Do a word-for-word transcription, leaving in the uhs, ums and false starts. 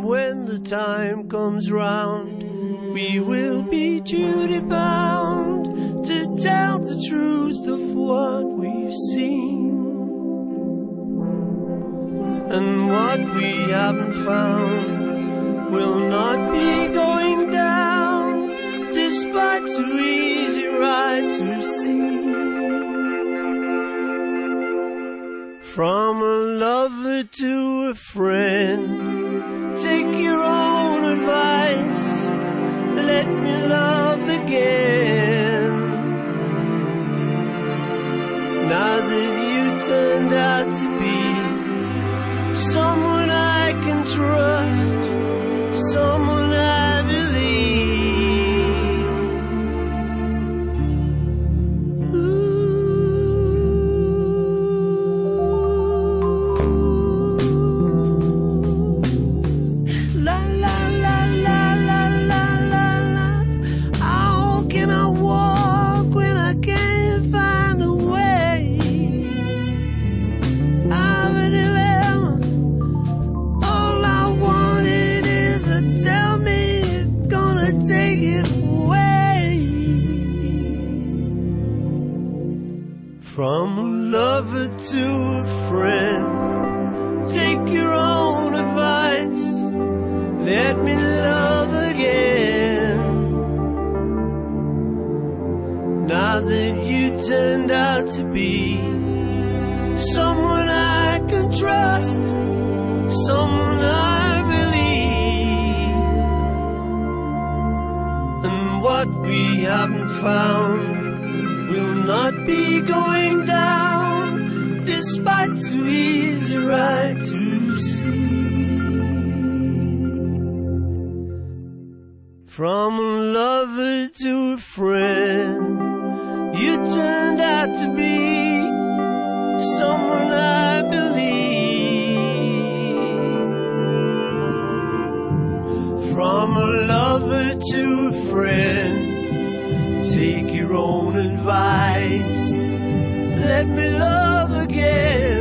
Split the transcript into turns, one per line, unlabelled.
when the time comes round, we will be duty bound to tell the truth of what we've seen. And what we haven't found will not be going down, despite too easy right to see. From a lover to a friend, take your own advice, let me love again. Now that you turned out to be someone I can trust, someone I believe. Ooh. La la la la la la la la. How can I walk when I can't find a way? I'm an take it away. From a lover to a friend, take your own advice, let me love again. Now that you turned out to be someone I can trust, someone I believe. What we haven't found will not be going down, despite too easy right to see. From a lover to a friend, you turned out to be someone I believe. From a lover to a friend, take your own advice, let me love again.